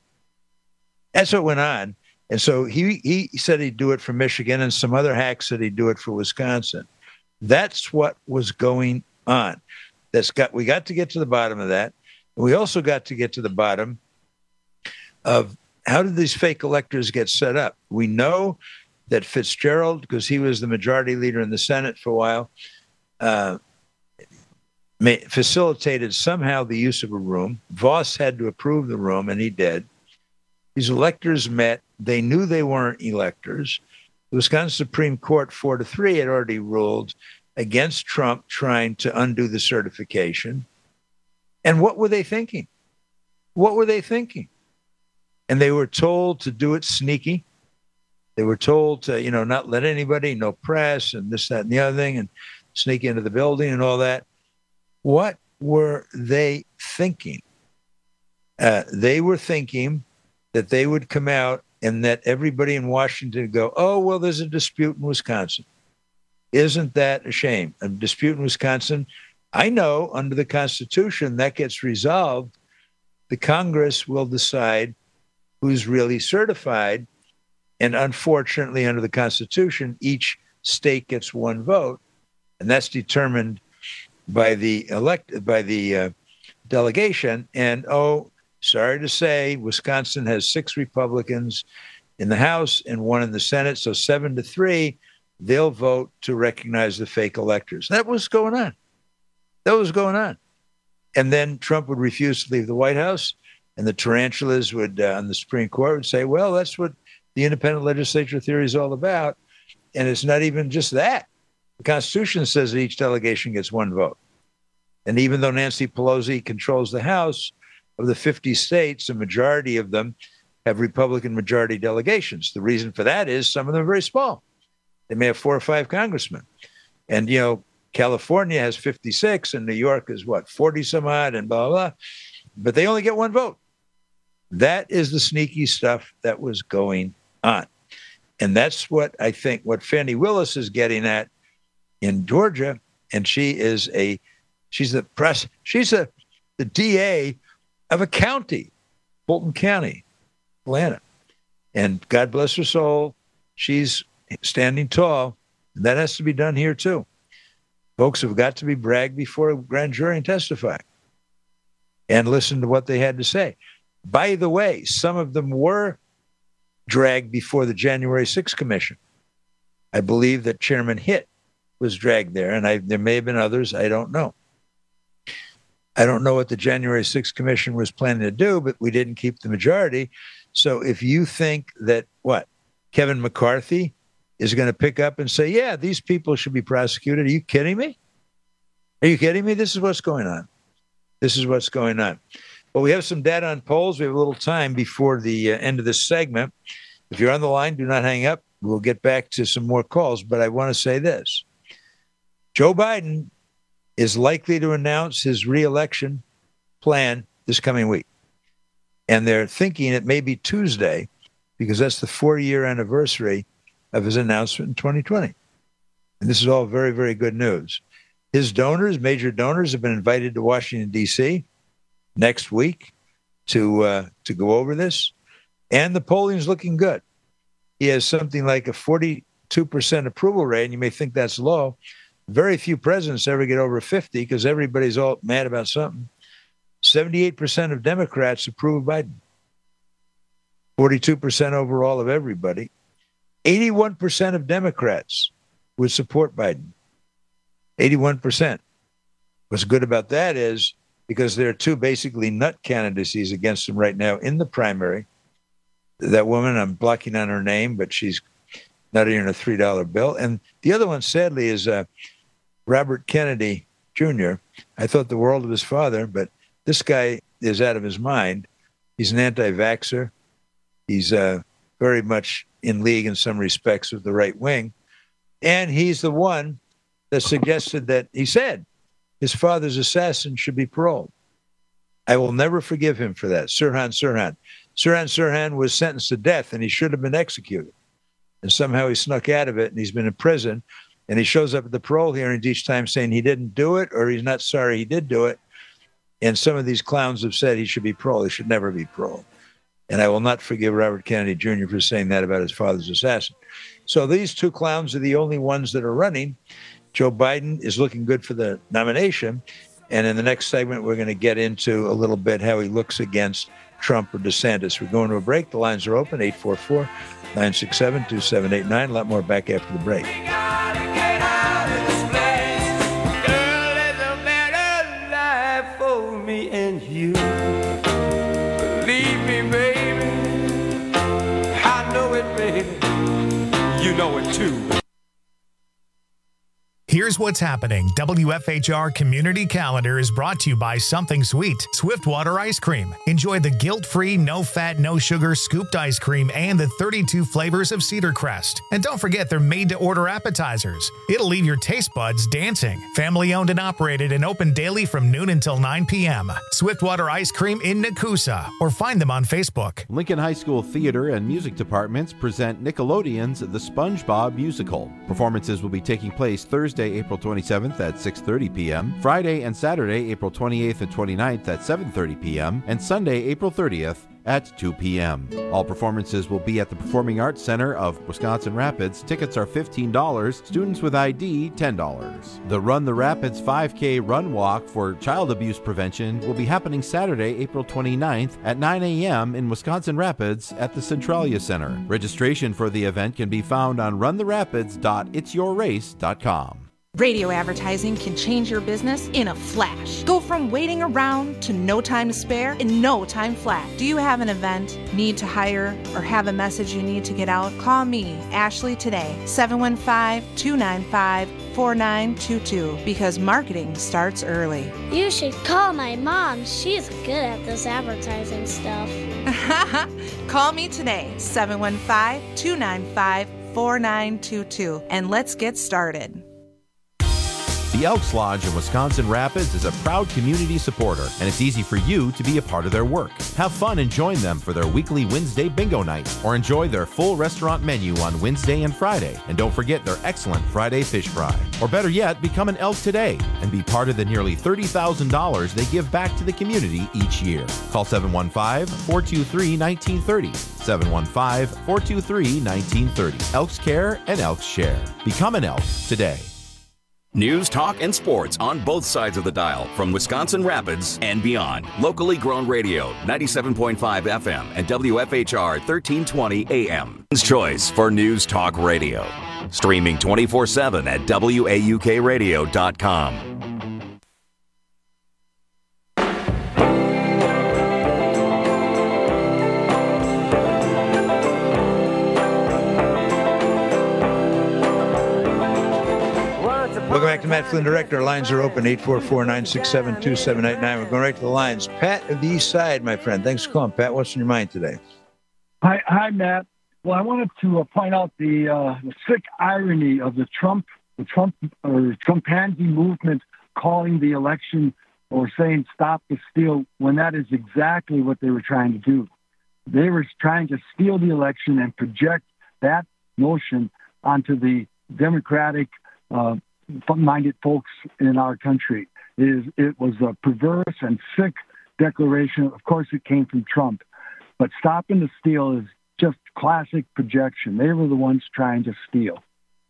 And so he said he'd do it for Michigan, and some other hacks said he'd do it for Wisconsin. That's what was going on. We got to get to the bottom of that. We also got to get to the bottom of how did these fake electors get set up. We know that Fitzgerald, because he was the majority leader in the Senate for a while, facilitated somehow the use of a room. Voss had to approve the room, and he did. These electors met. They knew they weren't electors. The Wisconsin Supreme Court 4-3 had already ruled against Trump trying to undo the certification. And what were they thinking? And they were told to do it sneaky. They were told to, not let anybody, no press, and this, that, and the other thing, and sneak into the building and all that. What were they thinking? They were thinking that they would come out and that everybody in Washington would go, oh, well, there's a dispute in Wisconsin. Isn't that a shame? A dispute in Wisconsin. I know under the Constitution that gets resolved. The Congress will decide who's really certified. And unfortunately, under the Constitution, each state gets one vote. And that's determined by the delegation. And, sorry to say, Wisconsin has 6 Republicans in the House and 1 in the Senate. So 7-3, they'll vote to recognize the fake electors. That was going on. And then Trump would refuse to leave the White House. And the tarantulas would, on the Supreme Court, would say, well, that's what the independent legislature theory is all about. And it's not even just that. The Constitution says that each delegation gets 1 vote. And even though Nancy Pelosi controls the House, of the 50 states, a majority of them have Republican majority delegations. The reason for that is some of them are very small. They may have 4 or 5 congressmen. And, California has 56 and New York is 40 some odd and blah, blah, blah. But they only get 1 vote. That is the sneaky stuff that was going on. And that's what I think what Fannie Willis is getting at in Georgia. And she's the DA of a county, Fulton County, Atlanta. And God bless her soul, she's standing tall. And that has to be done here too. Folks have got to be bragged before a grand jury and testify and listen to what they had to say. By the way, some of them were dragged before the January 6th Commission. I believe that Chairman Hitt was dragged there, and there may have been others. I don't know. I don't know what the January 6th Commission was planning to do, but we didn't keep the majority. So if you think that, Kevin McCarthy is going to pick up and say, yeah, these people should be prosecuted. Are you kidding me? Are you kidding me? This is what's going on. This is what's going on. Well, we have some data on polls. We have a little time before the end of this segment. If you're on the line, do not hang up. We'll get back to some more calls. But I want to say this. Joe Biden is likely to announce his reelection plan this coming week. And they're thinking it may be Tuesday because that's the 4-year anniversary of his announcement in 2020. And this is all very, very good news. His donors, major donors, have been invited to Washington, D.C. next week to go over this. And the polling is looking good. He has something like a 42% approval rate, and you may think that's low. Very few presidents ever get over 50 because everybody's all mad about something. 78% of Democrats approve of Biden. 42% overall of everybody. 81% of Democrats would support Biden. 81%. What's good about that is because there are 2 basically nut candidacies against him right now in the primary. That woman, I'm blocking on her name, but she's not even a $3 bill. And the other one, sadly, is Robert Kennedy Jr. I thought the world of his father, but this guy is out of his mind. He's an anti-vaxxer. He's very much in league in some respects with the right wing. And he's the one that suggested that he said his father's assassin should be paroled. I will never forgive him for that. Sirhan Sirhan. Sirhan Sirhan was sentenced to death and he should have been executed. And somehow he snuck out of it and he's been in prison. And he shows up at the parole hearings each time saying he didn't do it or he's not sorry he did do it. And some of these clowns have said he should be paroled. He should never be paroled. And I will not forgive Robert Kennedy Jr. for saying that about his father's assassin. So these 2 clowns are the only ones that are running. Joe Biden is looking good for the nomination. And in the next segment, we're going to get into a little bit how he looks against Trump or DeSantis. We're going to a break. The lines are open, 844-967-2789. A lot more back after the break. Me and you, believe me, baby. I know it, baby. You know it too. Here's what's happening. WFHR Community Calendar is brought to you by Something Sweet, Swiftwater Ice Cream. Enjoy the guilt-free, no-fat, no-sugar scooped ice cream and the 32 flavors of Cedar Crest. And don't forget they're made-to-order appetizers. It'll leave your taste buds dancing. Family-owned and operated and open daily from noon until 9 p.m. Swiftwater Ice Cream in Nakusa, or find them on Facebook. Lincoln High School Theater and Music Departments present Nickelodeon's The SpongeBob Musical. Performances will be taking place Thursday, April 27th at 6:30 p.m., Friday and Saturday, April 28th and 29th at 7:30 p.m., and Sunday, April 30th at 2 p.m. All performances will be at the Performing Arts Center of Wisconsin Rapids. Tickets are $15, students with ID $10. The Run the Rapids 5K Run Walk for child abuse prevention will be happening Saturday, April 29th at 9 a.m. in Wisconsin Rapids at the Centralia Center. Registration for the event can be found on runtherapids.itsyourrace.com. Radio advertising can change your business in a flash. Go from waiting around to no time to spare in no time flat. Do you have an event, need to hire, or have a message you need to get out? Call me, Ashley, today, 715-295-4922, because marketing starts early. You should call my mom. She's good at this advertising stuff. Call me today, 715-295-4922. 4922. And let's get started. The Elks Lodge in Wisconsin Rapids is a proud community supporter, and it's easy for you to be a part of their work. Have fun and join them for their weekly Wednesday bingo night, or enjoy their full restaurant menu on Wednesday and Friday. And don't forget their excellent Friday fish fry. Or better yet, become an Elk today and be part of the nearly $30,000 they give back to the community each year. Call 715-423-1930. 715-423-1930. Elks Care and Elks Share. Become an Elk today. News, talk, and sports on both sides of the dial from Wisconsin Rapids and beyond. Locally grown radio, 97.5 FM and WFHR 1320 AM. Choice for News Talk Radio. Streaming 24/7 at WAUKradio.com. Welcome back to Matt Flynn Direct. Our lines are open, 844-967-2789. We're going right to the lines. Pat of the East Side, my friend. Thanks for calling, Pat. What's on your mind today? Hi, Matt. Well, I wanted to point out the sick irony of the Trumpandy movement calling the election or saying stop the steal when that is exactly what they were trying to do. They were trying to steal the election and project that notion onto the Democratic minded folks in our country. It was a perverse and sick declaration. Of course, it came from Trump. But stopping the steal is just classic projection. They were the ones trying to steal.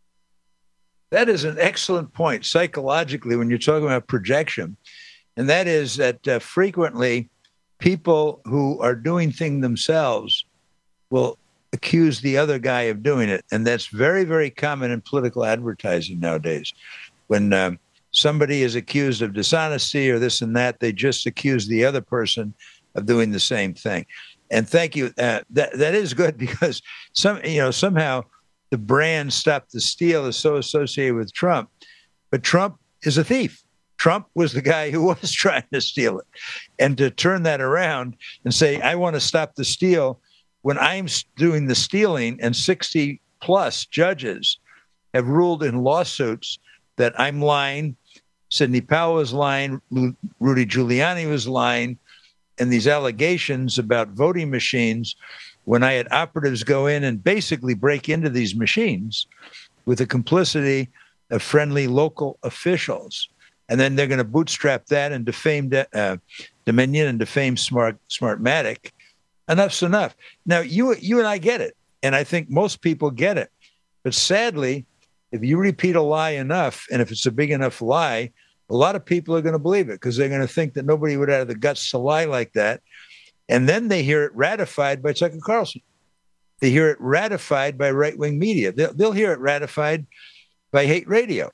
That is an excellent point psychologically when you're talking about projection. And that is that frequently people who are doing things themselves will accuse the other guy of doing it. And that's very, very common in political advertising nowadays. When somebody is accused of dishonesty or this and that, they just accuse the other person of doing the same thing. And thank you. That is good because somehow the brand Stop the Steal is so associated with Trump. But Trump is a thief. Trump was the guy who was trying to steal it. And to turn that around and say, I want to stop the steal, when I'm doing the stealing and 60 plus judges have ruled in lawsuits that I'm lying, Sidney Powell was lying, Rudy Giuliani was lying, and these allegations about voting machines, when I had operatives go in and basically break into these machines with the complicity of friendly local officials. And then they're going to bootstrap that and defame Dominion and defame Smartmatic. Enough's enough. Now, you and I get it, and I think most people get it. But sadly, if you repeat a lie enough, and if it's a big enough lie, a lot of people are going to believe it because they're going to think that nobody would have the guts to lie like that. And then they hear it ratified by Tucker Carlson. They hear it ratified by right-wing media. They'll hear it ratified by hate radio.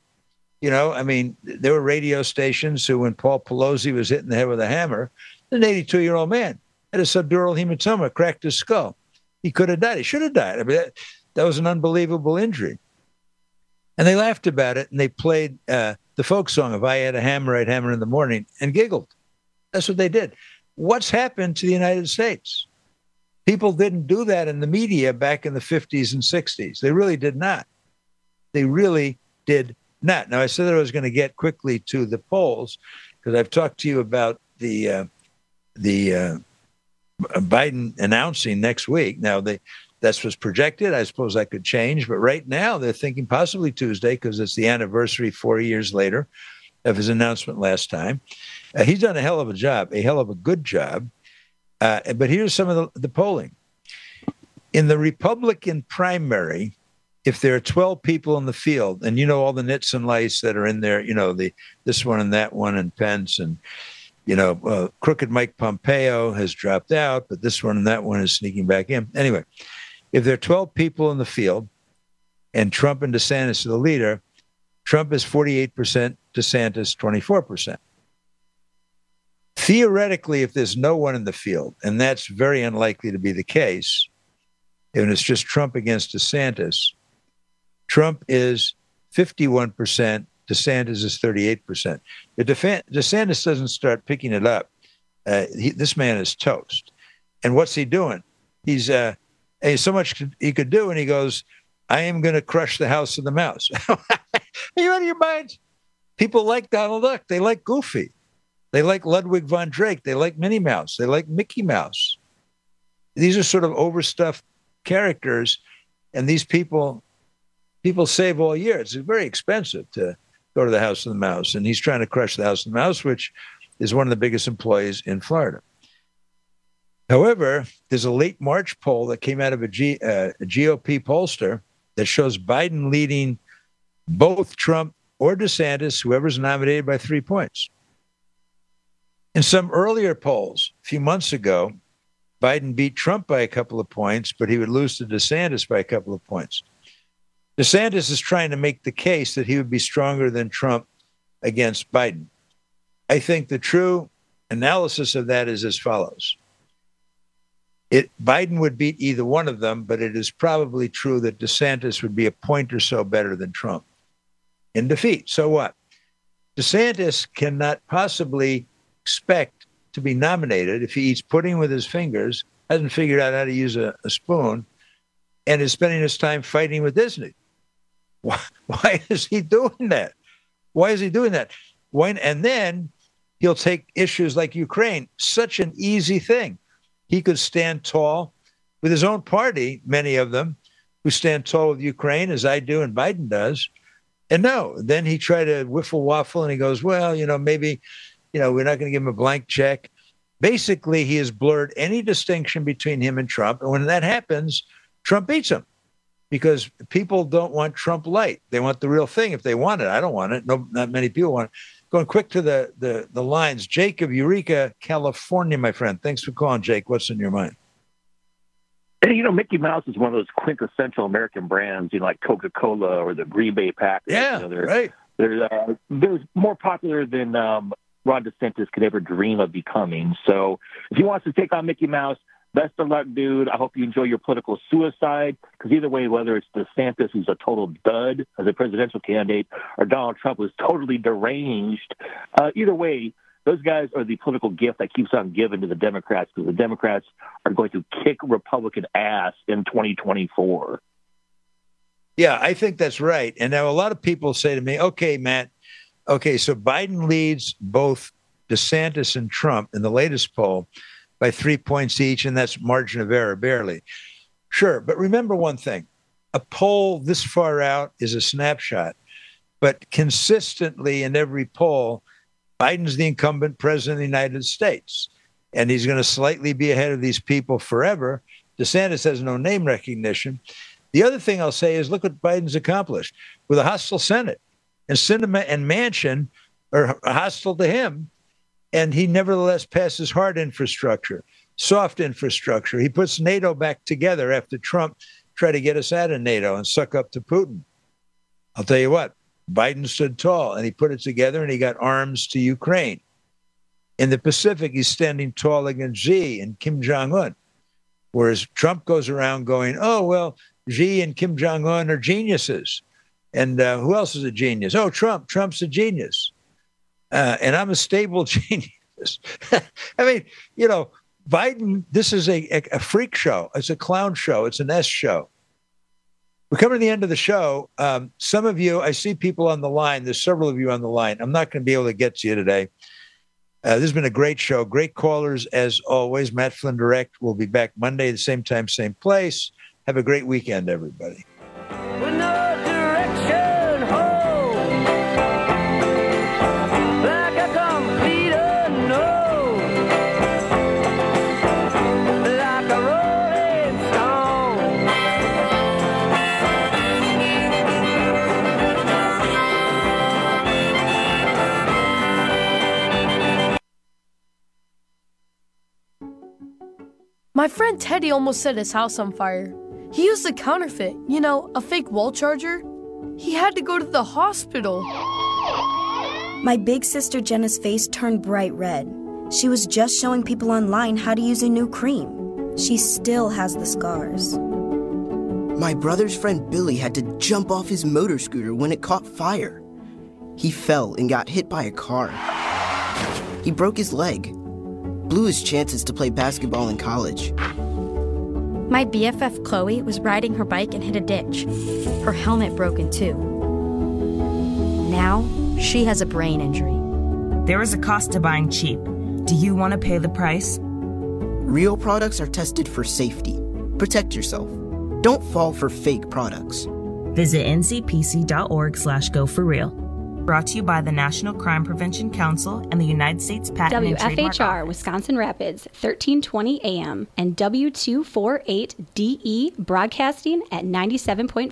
There were radio stations who, when Paul Pelosi was hit in the head with a hammer, an 82-year-old man had a subdural hematoma, cracked his skull. He could have died. He should have died. That was an unbelievable injury. And they laughed about it, and they played the folk song, If I Had a Hammer, I'd Hammer in the Morning, and giggled. That's what they did. What's happened to the United States? People didn't do that in the media back in the 50s and 60s. They really did not. They really did not. Now, I said that I was going to get quickly to the polls because I've talked to you about the Biden announcing next week. Now, that's what's projected. I suppose that could change. But right now, they're thinking possibly Tuesday because it's the anniversary 4 years later of his announcement last time. He's done a hell of a job, a hell of a good job. But here's some of the polling. In the Republican primary, if there are 12 people in the field, and all the nits and lice that are in there, this one and that one and Pence and crooked Mike Pompeo has dropped out, but this one and that one is sneaking back in. Anyway, if there are 12 people in the field and Trump and DeSantis are the leader, Trump is 48%, DeSantis 24%. Theoretically, if there's no one in the field, and that's very unlikely to be the case, and it's just Trump against DeSantis, Trump is 51%, DeSantis is 38%. If DeSantis doesn't start picking it up, this man is toast. And what's he doing? He's so much he could do, and he goes, I am going to crush the House of the Mouse. Are you out of your minds? People like Donald Duck. They like Goofy. They like Ludwig von Drake. They like Minnie Mouse. They like Mickey Mouse. These are sort of overstuffed characters, and these people save all year. It's very expensive to go to the House of the Mouse, and he's trying to crush the House of the Mouse, which is one of the biggest employees in Florida. However, there's a late March poll that came out of a GOP pollster that shows Biden leading both Trump or DeSantis, whoever's nominated, by 3 points. In some earlier polls, a few months ago, Biden beat Trump by a couple of points, but he would lose to DeSantis by a couple of points. DeSantis is trying to make the case that he would be stronger than Trump against Biden. I think the true analysis of that is as follows. Biden would beat either one of them, but it is probably true that DeSantis would be a point or so better than Trump in defeat. So what? DeSantis cannot possibly expect to be nominated if he eats pudding with his fingers, hasn't figured out how to use a spoon, and is spending his time fighting with Disney. Why is he doing that? Why is he doing that? And then he'll take issues like Ukraine, such an easy thing. He could stand tall with his own party, many of them, who stand tall with Ukraine, as I do and Biden does. And no, then he tried to whiffle waffle and he goes, well, maybe, we're not going to give him a blank check. Basically, he has blurred any distinction between him and Trump. And when that happens, Trump beats him because people don't want Trump light. They want the real thing if they want it. I don't want it. No, not many people want it. Going quick to the lines. Jake of Eureka, California, my friend. Thanks for calling, Jake. What's in your mind? Mickey Mouse is one of those quintessential American brands, like Coca-Cola or the Green Bay Packers. Yeah, right. They're more popular than Ron DeSantis could ever dream of becoming. So if he wants to take on Mickey Mouse, best of luck, dude. I hope you enjoy your political suicide, because either way, whether it's DeSantis, who's a total dud as a presidential candidate, or Donald Trump, who's totally deranged, either way, those guys are the political gift that keeps on giving to the Democrats, because the Democrats are going to kick Republican ass in 2024. Yeah, I think that's right. And now a lot of people say to me, okay, Matt, so Biden leads both DeSantis and Trump in the latest poll by 3 points each, and that's margin of error, barely. Sure, but remember one thing. A poll this far out is a snapshot, but consistently in every poll, Biden's the incumbent president of the United States, and he's going to slightly be ahead of these people forever. DeSantis has no name recognition. The other thing I'll say is look what Biden's accomplished with a hostile Senate. And Sinema and Manchin are hostile to him, and he nevertheless passes hard infrastructure, soft infrastructure. He puts NATO back together after Trump tried to get us out of NATO and suck up to Putin. I'll tell you what, Biden stood tall, and he put it together, and he got arms to Ukraine. In the Pacific, he's standing tall against Xi and Kim Jong-un, whereas Trump goes around going, oh, well, Xi and Kim Jong-un are geniuses. And who else is a genius? Oh, Trump. Trump's a genius. And I'm a stable genius. I mean, Biden, this is a freak show. It's a clown show. It's an S show. We're coming to the end of the show. Some of you, I see people on the line. There's several of you on the line. I'm not going to be able to get to you today. This has been a great show. Great callers, as always. Matt Flynn Direct will be back Monday, the same time, same place. Have a great weekend, everybody. My friend Teddy almost set his house on fire. He used a counterfeit, a fake wall charger. He had to go to the hospital. My big sister Jenna's face turned bright red. She was just showing people online how to use a new cream. She still has the scars. My brother's friend Billy had to jump off his motor scooter when it caught fire. He fell and got hit by a car. He broke his leg. Blew his chances to play basketball in college. My BFF Chloe was riding her bike and hit a ditch. Her helmet broken too. Now, she has a brain injury. There is a cost to buying cheap. Do you want to pay the price? Real products are tested for safety. Protect yourself. Don't fall for fake products. Visit ncpc.org/go4real. Brought to you by the National Crime Prevention Council and the United States Patent and Trademark WFHR, Office. Wisconsin Rapids, 1320 AM, and W248DE, broadcasting at 97.5